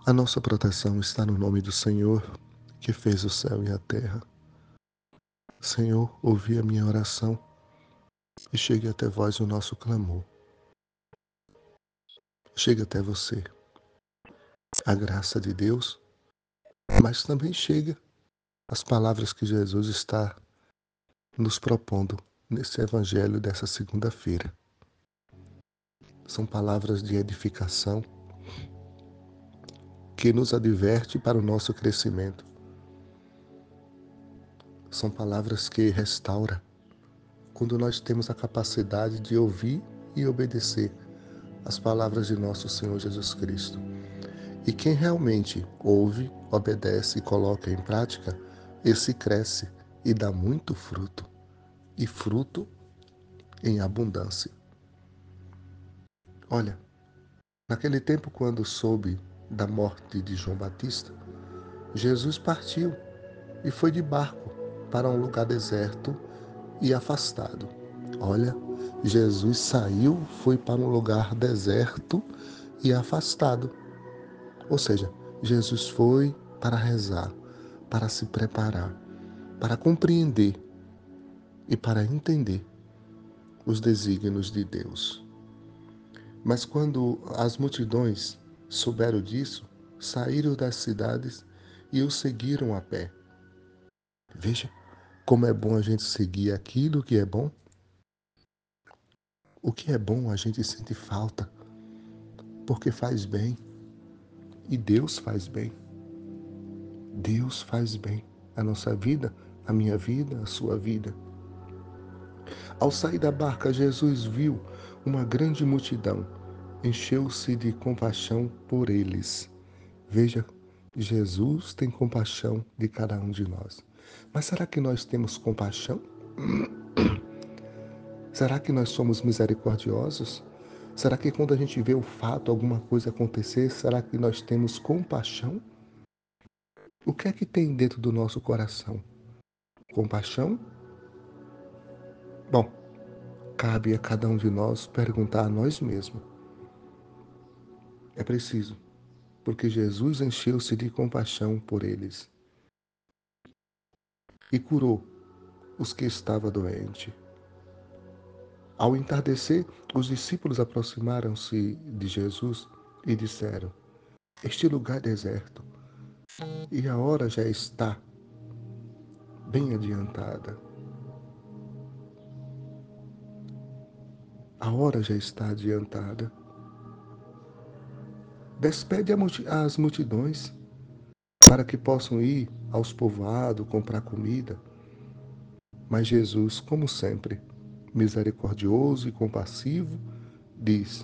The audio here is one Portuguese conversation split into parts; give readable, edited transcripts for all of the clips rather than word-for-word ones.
A nossa proteção está no nome do Senhor, que fez o céu e a terra. Senhor, ouvi a minha oração e chegue até vós o nosso clamor. Chegue até você a graça de Deus, mas também chega as palavras que Jesus está nos propondo nesse evangelho dessa segunda-feira. São palavras de edificação que nos adverte para o nosso crescimento. São palavras que restauram quando nós temos a capacidade de ouvir e obedecer as palavras de nosso Senhor Jesus Cristo. E quem realmente ouve, obedece e coloca em prática, esse cresce e dá muito fruto, e fruto em abundância. Olha, naquele tempo quando soube da morte de João Batista, Jesus partiu e foi de barco para um lugar deserto e afastado. Olha, Jesus saiu, foi para um lugar deserto e afastado. Ou seja, Jesus foi para rezar, para se preparar, para compreender e para entender os desígnios de Deus. Mas quando as multidões souberam disso, saíram das cidades e o seguiram a pé. Veja como é bom a gente seguir aquilo que é bom. O que é bom a gente sente falta, porque faz bem. E Deus faz bem. Deus faz bem a nossa vida, a minha vida, a sua vida. Ao sair da barca, Jesus viu uma grande multidão. Encheu-se de compaixão por eles. Veja, Jesus tem compaixão de cada um de nós. Mas será que nós temos compaixão? Será que nós somos misericordiosos? Será que quando a gente vê o fato, alguma coisa acontecer, será que nós temos compaixão? O que é que tem dentro do nosso coração? Compaixão? Bom, cabe a cada um de nós perguntar a nós mesmos. É preciso, porque Jesus encheu-se de compaixão por eles e curou os que estavam doentes. Ao entardecer, os discípulos aproximaram-se de Jesus e disseram: Este lugar é deserto e a hora já está bem adiantada. A hora já está adiantada. Despede as multidões para que possam ir aos povoados comprar comida. Mas Jesus, como sempre, misericordioso e compassivo, diz: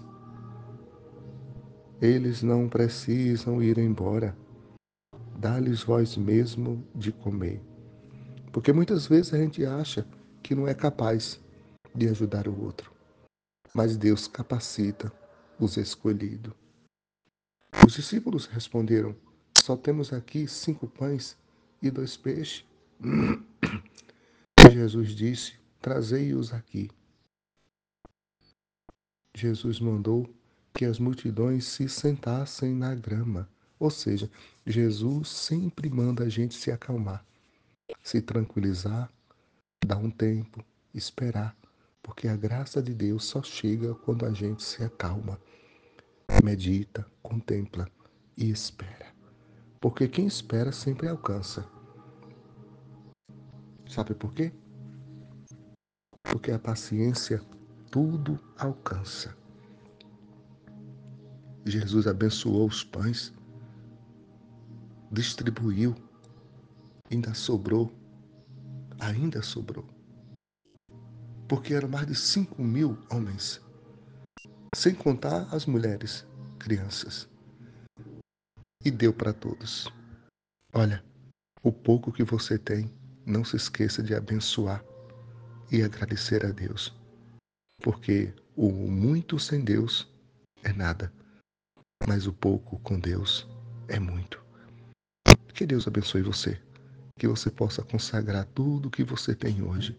Eles não precisam ir embora. Dá-lhes vós mesmo de comer. Porque muitas vezes a gente acha que não é capaz de ajudar o outro. Mas Deus capacita os escolhidos. Os discípulos responderam: Só temos aqui 5 pães e 2 peixes. E Jesus disse: Trazei-os aqui. Jesus mandou que as multidões se sentassem na grama. Ou seja, Jesus sempre manda a gente se acalmar, se tranquilizar, dar um tempo, esperar, porque a graça de Deus só chega quando a gente se acalma, medita, contempla e espera. Porque quem espera sempre alcança. Sabe por quê? Porque a paciência tudo alcança. Jesus abençoou os pães, distribuiu, ainda sobrou. Porque eram mais de 5.000 homens, sem contar as mulheres, crianças. E deu para todos. Olha, o pouco que você tem, não se esqueça de abençoar e agradecer a Deus. Porque o muito sem Deus é nada, mas o pouco com Deus é muito. Que Deus abençoe você, que você possa consagrar tudo o que você tem hoje.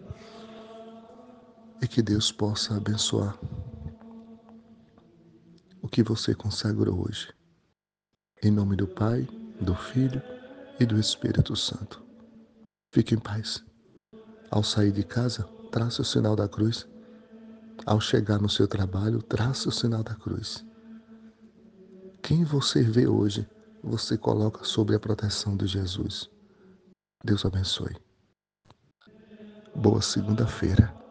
E que Deus possa abençoar que você consagrou hoje. Em nome do Pai, do Filho e do Espírito Santo. Fique em paz. Ao sair de casa, trace o sinal da cruz. Ao chegar no seu trabalho, trace o sinal da cruz. Quem você vê hoje, você coloca sob a proteção de Jesus. Deus abençoe. Boa segunda-feira.